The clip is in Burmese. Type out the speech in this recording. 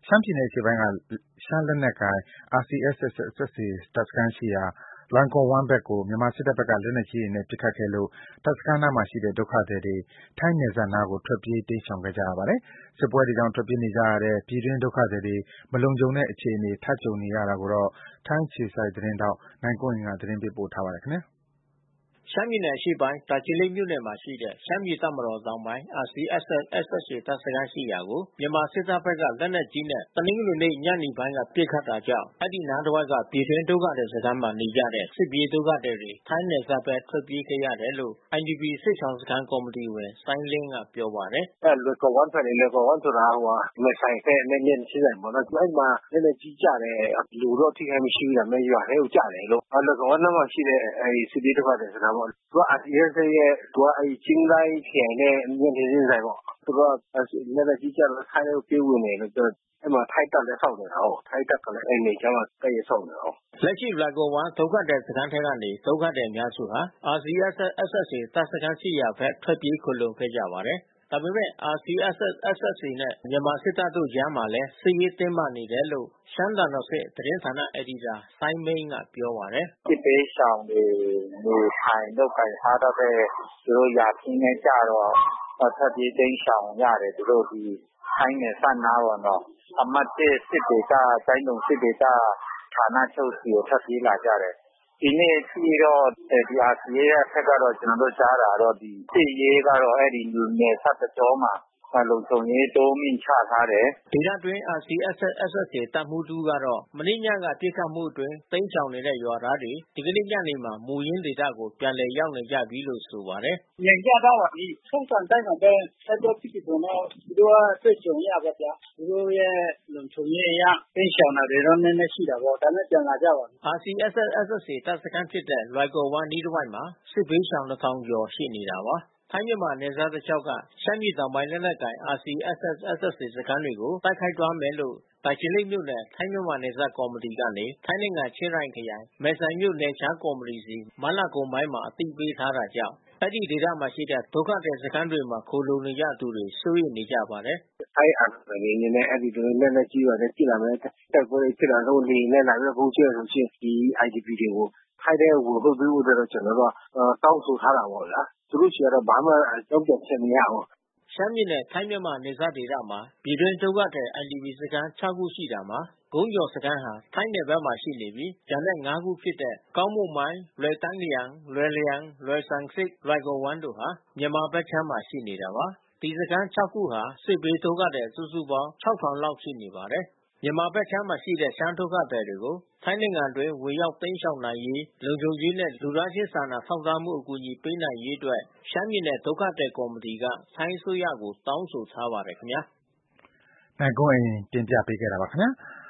ရှမ်းပြည်နယ်အရှေ့ပိုင်းက ရှမ်းလက်နက်ကိုင် RCSS/SSA တပ်စခန်းရှိရာ လွိုင်ကော်ဝမ်းဘက်ကို မြန်မာစစ်တပ်ဘက်က လက်နက်ကြီးတွေနဲ့ ပစ်ခတ်ခဲ့လို့ တပ်စခန်းနားမှာရှိတဲ့ ဒုက္ခသည်တွေ ထိုင်းနယ်စပ်နားကို ထွက်ပြေး တိမ်းရှောင်ခဲ့ကြရပါတယ်။ စစ်ပွဲတွေကြောင့် ထွက်ပြေးနေကြရတဲ့ ပြည်တွင်းဒုက္ခသည်တွေ မလုံခြုံတဲ့အခြေအနေ ထပ်ကြုံနေရတာကို ထိုင်းအခြေစိုက်သတင်းထောက် နိုင်ကွန်းအိန်က သတင်းပေးပို့ထားပါတယ်။ရှမ်းပြည်နယ်အရှေ့ပိုင်း တာချီလိတ်မြို့နယ်မှာရှိတဲ့ ရှမ်းပြည်တပ်မတော်တောင်ပိုင်း RCSS/SSA တပ်စခန်းရှိရာကို မြန်မာစစ်တပ်ဘက်က လက်နက်ကြီးနဲ့ တနင်္ဂနွေနေ့ ညနေပိုင်းက ပစ်ခတ်တာကြောင့် အဲဒီနားတဝိုက်က ပြည်တွင်းဒုက္ခသည်စခန်းမှာ နေကြတဲ့ စစ်ပြေးဒုက္ခသည်တွေ ထိုင်းနယ်စပ်ဘက် ထွက်ပြေးခဲ့ရတယ်လို့ IDP စစ်ရှောင်စခန်းကော်မတီဝင် စိုင်းလင်းကပြောပါတယ်။ “လွိုင်ကော်ဝမ်းဘက်လေ။ လွိုင်ကော်ဝမ်းဆိုတာ မယ်ဆိုင်ဘက်နဲ့ မျက်နှာချင်းဆိုင်ပေါ့နော်။ အဲဒီမှာ လက်နက်ကြီးကျတယ်။ လူတော့ အထိခိုက်မရှိဘူး။ ဒါပေမဲ့ ရွာထဲကိုကျတယ်လို့။ လွိုင်ကော်ဝမ်းနားမှာရှိတဲ့ စစ်ပြေးဒုက္ခသည်စခန်းပေါ့။ သူက RCSS ရဲ့ ချင်းရိုင်ခရိုင်နဲ့ မျက်နှာချင်းဆိုင်ပေါ့။ သူတို့က လက်နက်ကြီးကျတော့ ထိုင်းထဲကို ပြေးဝင်တယ်လို့ပြောတယ်။ အဲဒီမှာ ထိုင်းတပ်လည်း စောင့်နေတာကိုး။ ထိုင်းတပ်ကလည်း အဲဒီနယ်ခြားမှာ ကပ်လျက်စောင့်နေတာကိုး။ ” လက်ရှိလွိုင်ကော်ဝမ်း ဒုက္ခသည်စခန်းထဲကနေ ဒုက္ခသည်အများစုဟာ RCSS/SSA တပ်စခန်းရှိရာဘက် ထွက်ပြေးခိုလှုံခဲ့ကြပါတယ်။ ဒါပေမဲ့ RCSS/SSA နဲ့ မြန်မာစစ်တပ်တို့ကြားမှာလည်း စစ်ရေးတင်းမာနေတယ်လို့ ရှမ်းသံတော်ဆင့်သတင်းဌာန အယ်ဒီတာစိုင်းမိန်းကပြောပါတယ်။ “စစ်ဘေးရှောင်တွေ နေထိုင်လုပ်ကိုင်စားသောက်တဲ့ သူတို့ယာခင်းထဲကျတော့ ထွက်ပြေးတိမ်းရှောင်ရတယ်။ သူတို့ ထိုင်းနယ်စပ်နားပေါ့နော်။ အမှတ် စစ်ဒေသ ကျိုင်းတုံစစ်ဒေသဌာနချုပ်ဆီကို ထွက်ပြေးလာကြတယ်။ ဒီနေ့အထိတော့ RCSS ဘက်ကတော့ ကျနော်တို့ကြားတာတော့ စစ်ရေးကတော့ အဲဒီနယ်စပ်တကြောမှာ လုံခြုံရေးတိုးမြှင့်ချထားတယ်။ ” ဒေသတွင်း RCSS/SSA တပ်မှူးတဦးကတော့ မနေ့ညက ပစ်ခတ်မှုအတွင်း တိမ်းရှောင်နေတဲ့ရွာသားတွေ ဒီကနေ့ညနေမှာ မူရင်းဒေသကို ပြန်လည်ရောက်နေကြပြီလို့ ဆိုပါတယ်။ “ငြိမ်ကျသွားပါပြီ။ ထုံးစံအတိုင်းပါပဲ။ တိုက်ပွဲဖြစ်ပြီဆိုရင်တော့ သူတို့က တွေ့ကြုံရတာပေါ့ဗျာ။ သူတို့ရဲ့လုံခြုံရေးအရ တိမ်းရှောင်တာတွေတော့ နည်းနည်းရှိတာပေါ့။ ဒါပေမဲ့ ပြန်လာကြပါပြီ။” RCSS/SSA တပ်စခန်းဖြစ်တဲ့ လွိုင်ကော်ဝမ်းအနီးတဝိုက်မှာ စစ်ဘေးရှောင် ၂,၀၀၀ ကျော်ရှိနေတာပါ။ ထိုင်း-မြန်မာနယ်စပ်တလျှောက်က ရှမ်းပြည်တောင်ပိုင်းလက်နက်ကိုင် RCSS/SSA စခန်းတွေကို တိုက်ခိုက်သွားမယ်လို့ တာချီလိတ်မြို့နယ် ထိုင်း-မြန်မာနယ်စပ်ကော်မတီကနေ ထိုင်းနိုင်ငံ ချင်းရိုင်ခရိုင် မယ်ဆိုင်မြို့နယ်ခြားကော်မတီဆီ မတ်လကုန်ပိုင်းမှာ အသိပေးထားတာကြောင့် အဲဒီဒေသမှာရှိတဲ့ ဒုက္ခသည်စခန်းတွေမှာ ခိုလှုံနေကြသူတွေ စိုးရိမ်နေကြပါတယ်။ “ထိုင်းအာဏာပိုင်တွေအနေနဲ့ သူတို့လက်နက်ကြီးတွေနဲ့ ပစ်လာမယ်။ တိုက်ပွဲတွေဖြစ်လာလို့ လေယာဉ်နဲ့လာပြီး ဗုံးကြဲမယ်ဆိုရင် ဒီ IDP တွေကို ထိုင်းထဲကို ဝင်ခွင့်ပေးဖို့အတွက် ကျနော်တို့က တောင်းဆိုထားတာပေါ့ဗျာ။ သူတို့ဆီကတော့ ဘာမှတုံ့ပြန်ချက်မရဘူး။ ” ရှမ်းပြည်နယ် ထိုင်း-မြန်မာနယ်စပ်ဒေသမှာ ပြည်တွင်းဒုက္ခသည် IDP စခန်း ၆ ခုရှိတာမှာ ကုန်းကျော်စခန်းဟာ ထိုင်းနယ်ဘက်မှာရှိနေပြီး ကျန်တဲ့ ၅ ခုဖြစ်တဲ့ ကောင်းမုန်မိုင်း၊ လွယ်တန်းလျန်း၊ လွယ်လျန်၊ လွယ်ဆမ်ဆစ်၊ လွိုင်ကော်ဝမ်းတို့ဟာ မြန်မာဘက်ခြမ်းမှာ ရှိနေတာပါ။ ဒီစခန်း ၆ ခုဟာ စစ်ဘေးဒုက္ခသည် စုစုပေါင်း ၆,၀၀၀ လောက်ရှိနေပါတယ်။ မြန်မာဘက်ခြမ်းမှာရှိတဲ့ ရှမ်းဒုက္ခသည်တွေကို ထိုင်းနိုင်ငံအတွင်း ဝင်ရောက်တိမ်းရှောင်နိုင်ရေး လုံခြုံရေးနဲ့ လူသားချင်းစာနာထောက်ထားမှု အကူအညီပေးနိုင်ရေးအတွက် ရှမ်းပြည်နယ်ဒုက္ခသည်ကော်မတီက ထိုင်းအစိုးရကို တောင်းဆိုထားပါတယ်ခင်ဗျာ။ နိုင်ကွန်းအိန် တင်ပြပေးထားပါတယ်ခင်ဗျာ။